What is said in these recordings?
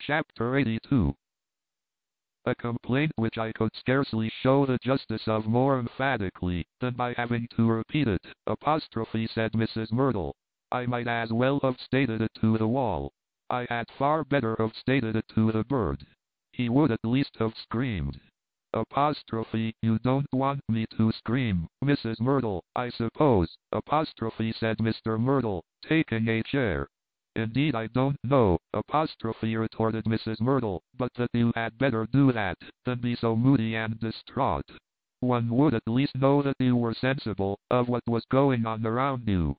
Chapter 82. A complaint which I could scarcely show the justice of more emphatically than by having to repeat it, said Mrs. Merdle. I might as well have stated it to the wall. I had far better have stated it to the bird. He would at least have screamed. You don't want me to scream, Mrs. Merdle, I suppose, said Mr. Merdle, taking a chair. Indeed I don't know, retorted Mrs. Merdle, but that you had better do that, than be so moody and distraught. One would at least know that you were sensible of what was going on around you.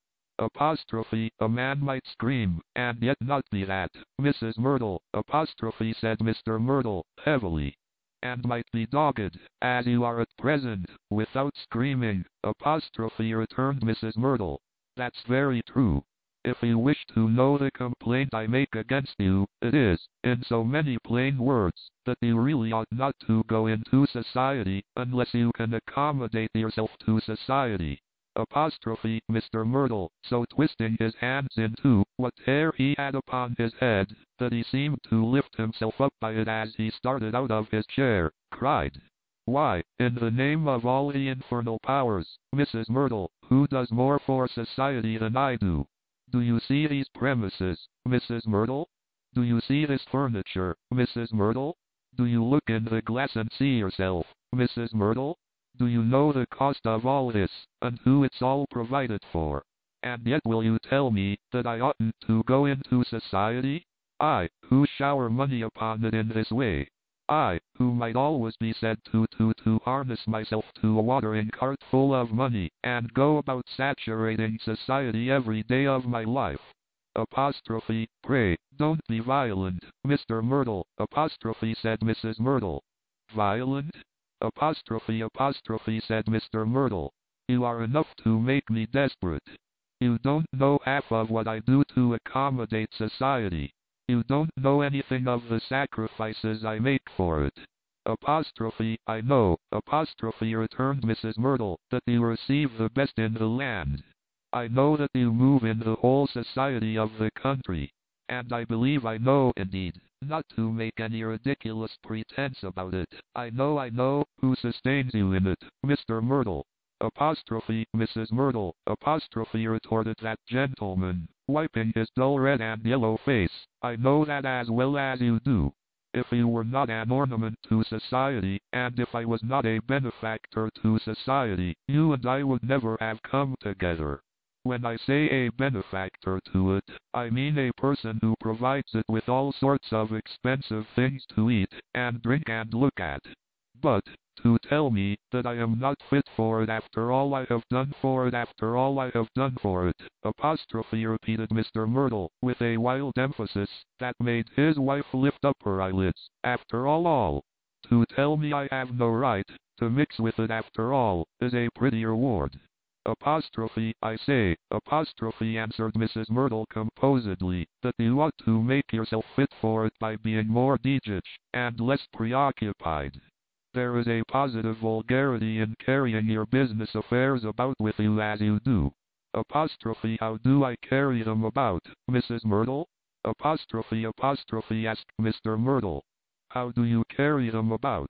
A man might scream, and yet not be that, Mrs. Merdle, said Mr. Merdle, heavily. And might be dogged, as you are at present, without screaming, returned Mrs. Merdle. That's very true. If you wish to know the complaint I make against you, it is, in so many plain words, that you really ought not to go into society, unless you can accommodate yourself to society. Mr. Merdle, so twisting his hands into what hair he had upon his head, that he seemed to lift himself up by it as he started out of his chair, cried, "Why, in the name of all the infernal powers, Mrs. Merdle, who does more for society than I do? Do you see these premises, Mrs. Merdle? Do you see this furniture, Mrs. Merdle? Do you look in the glass and see yourself, Mrs. Merdle? Do you know the cost of all this, and who it's all provided for? And yet will you tell me that I oughtn't to go into society? I, who shower money upon it in this way. I, who might always be said to harness myself to a watering cart full of money, and go about saturating society every day of my life. Pray, don't be violent, Mr. Merdle, said Mrs. Merdle. Violent? Said Mr. Merdle. You are enough to make me desperate. You don't know half of what I do to accommodate society. You don't know anything of the sacrifices I make for it. I know, returned Mrs. Merdle, that you receive the best in the land. I know that you move in the whole society of the country. And I believe I know, indeed, not to make any ridiculous pretense about it, I know, who sustains you in it, Mr. Merdle. Mrs. Merdle, retorted that gentleman, wiping his dull red and yellow face, I know that as well as you do. If you were not an ornament to society, and if I was not a benefactor to society, you and I would never have come together. When I say a benefactor to it, I mean a person who provides it with all sorts of expensive things to eat, and drink and look at. But, to tell me that I am not fit for it after all I have done for it, repeated Mr. Merdle, with a wild emphasis that made his wife lift up her eyelids, after all. To tell me I have no right to mix with it after all, is a prettier word. I say, answered Mrs. Merdle composedly, that you ought to make yourself fit for it by being more deject, and less preoccupied. There is a positive vulgarity in carrying your business affairs about with you as you do. How do I carry them about, Mrs. Merdle? Asked Mr. Merdle. How do you carry them about?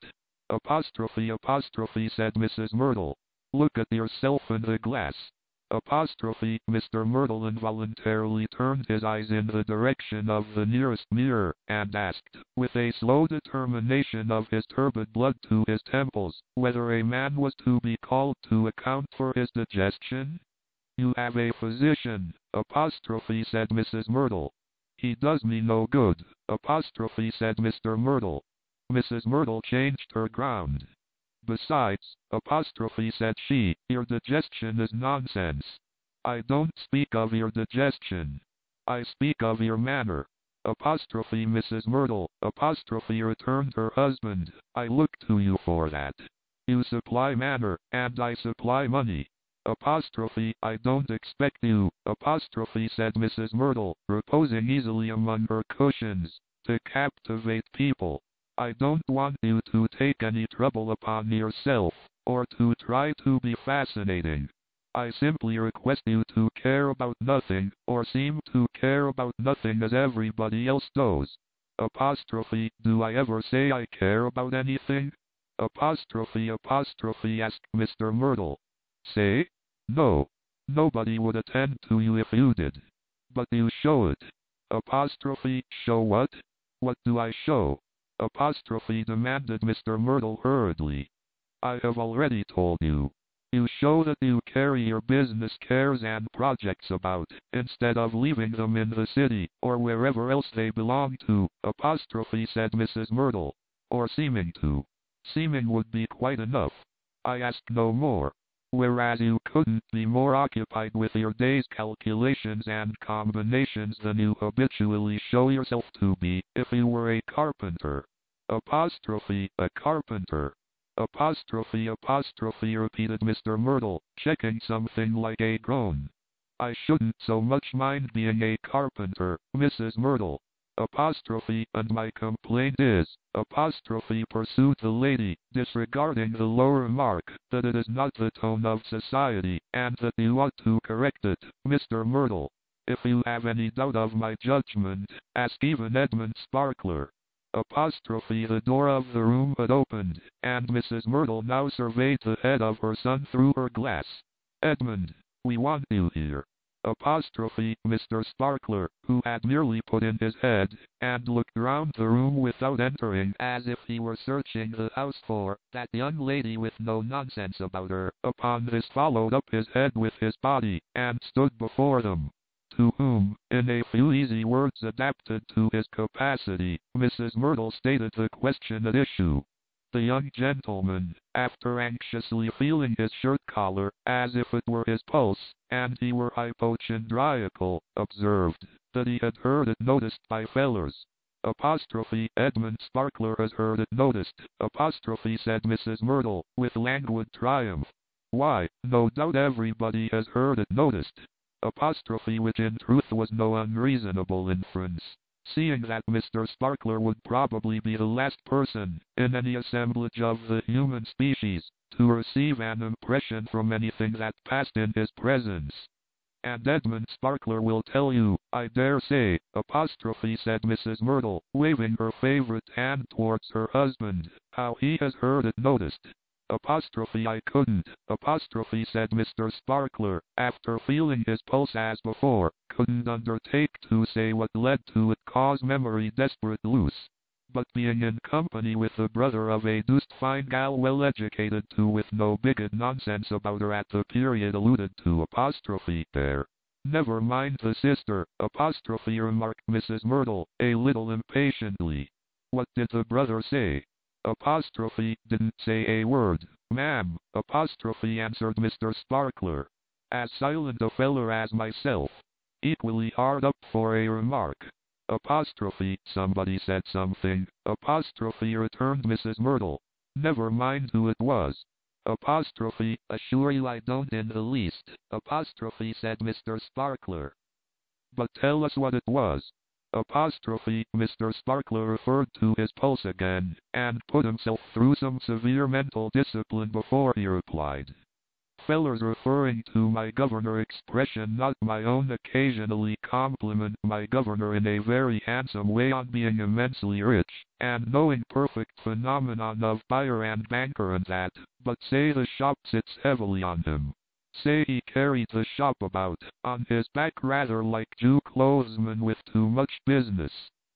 Said Mrs. Merdle. Look at yourself in the glass. Mr. Merdle involuntarily turned his eyes in the direction of the nearest mirror, and asked, with a slow determination of his turbid blood to his temples, whether a man was to be called to account for his digestion. You have a physician, said Mrs. Merdle. He does me no good, said Mr. Merdle. Mrs. Merdle changed her ground. Besides, said she, your digestion is nonsense. I don't speak of your digestion. I speak of your manner. Mrs. Merdle, returned her husband, I look to you for that. You supply manner, and I supply money. I don't expect you, said Mrs. Merdle, reposing easily among her cushions, to captivate people. I don't want you to take any trouble upon yourself, or to try to be fascinating. I simply request you to care about nothing, or seem to care about nothing as everybody else does. Do I ever say I care about anything? Asked Mr. Myrtle. Say? No. Nobody would attend to you if you did. But you show it. Show what? What do I show? Demanded Mr. Myrtle hurriedly. I have already told you. You show that you carry your business cares and projects about, instead of leaving them in the city, or wherever else they belong to, said Mrs. Myrtle. Or seeming to. Seeming would be quite enough. I ask no more. Whereas you couldn't be more occupied with your day's calculations and combinations than you habitually show yourself to be, if you were a carpenter. A carpenter. Repeated Mr. Myrtle, checking something like a groan. I shouldn't so much mind being a carpenter, Mrs. Myrtle. And my complaint is, pursued the lady, disregarding the low remark, that it is not the tone of society, and that you ought to correct it, Mr. Myrtle. If you have any doubt of my judgment, ask even Edmund Sparkler. The door of the room had opened, and Mrs. Myrtle now surveyed the head of her son through her glass. Edmund, we want you here. Mr. Sparkler, who had merely put in his head, and looked round the room without entering, as if he were searching the house for that young lady with no nonsense about her, upon this followed up his head with his body, and stood before them. To whom, in a few easy words adapted to his capacity, Mrs. Myrtle stated the question at issue. The young gentleman, after anxiously feeling his shirt collar, as if it were his pulse, and he were hypochondriacal, observed that he had heard it noticed by fellers. Edmund Sparkler has heard it noticed, said Mrs. Myrtle, with languid triumph. Why, no doubt everybody has heard it noticed. Which in truth was no unreasonable inference, seeing that Mr. Sparkler would probably be the last person, in any assemblage of the human species, to receive an impression from anything that passed in his presence. And Edmund Sparkler will tell you, I dare say, said Mrs. Myrtle, waving her favorite hand towards her husband, how he has heard it noticed. I couldn't, said Mr. Sparkler, after feeling his pulse as before, couldn't undertake to say what led to it cause memory desperate loose. But being in company with the brother of a deuced fine gal well educated too with no bigot nonsense about her at the period alluded to there. Never mind the sister, remarked Mrs. Myrtle, a little impatiently. What did the brother say? Didn't say a word, ma'am, answered Mr. Sparkler. As silent a feller as myself. Equally hard up for a remark. Somebody said something, returned Mrs. Myrtle. Never mind who it was. Assure you I don't in the least, said Mr. Sparkler. But tell us what it was. Mr. Sparkler referred to his pulse again, and put himself through some severe mental discipline before he replied. Fellers referring to my governor expression not my own occasionally compliment my governor in a very handsome way on being immensely rich, and knowing perfect phenomenon of buyer and banker and that, but say the shop sits heavily on him. Say he carried the shop about, on his back rather like Jew clothesman with too much business.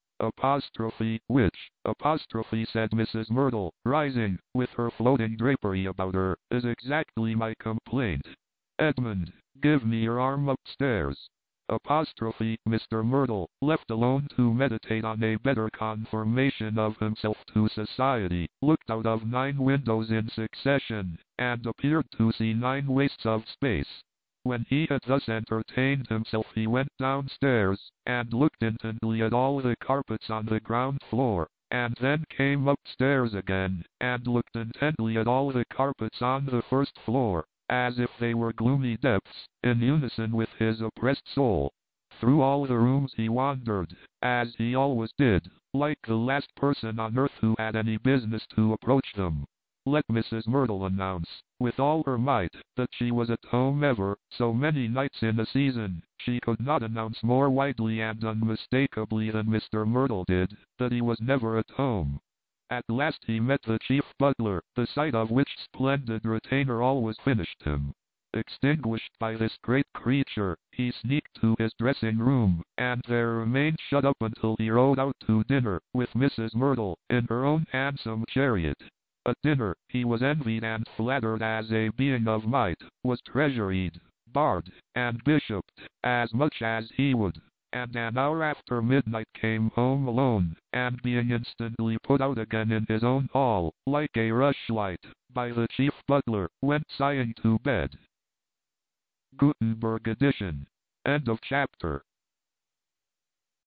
Which, said Mrs. Myrtle, rising, with her floating drapery about her, is exactly my complaint. Edmund, give me your arm upstairs. Mr. Myrtle, left alone to meditate on a better conformation of himself to society, looked out of 9 windows in succession, and appeared to see 9 wastes of space. When he had thus entertained himself he went downstairs, and looked intently at all the carpets on the ground floor, and then came upstairs again, and looked intently at all the carpets on the first floor, as if they were gloomy depths, in unison with his oppressed soul. Through all the rooms he wandered, as he always did, like the last person on earth who had any business to approach them. Let Mrs. Merdle announce, with all her might, that she was at home ever so many nights in a season, she could not announce more widely and unmistakably than Mr. Merdle did, that he was never at home. At last he met the chief butler, the sight of which splendid retainer always finished him. Extinguished by this great creature, he sneaked to his dressing-room, and there remained shut up until he rode out to dinner, with Mrs. Merdle, in her own handsome chariot. At dinner, he was envied and flattered as a being of might, was treasuried, bard, and bishoped, as much as he would, and an hour after midnight came home alone, and being instantly put out again in his own hall, like a rushlight, by the chief butler, went sighing to bed. Gutenberg edition. End of chapter.